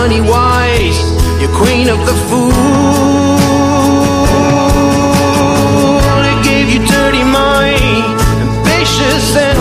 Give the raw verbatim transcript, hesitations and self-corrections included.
money wise, you're queen of the fool. It gave you dirty mind, ambitious and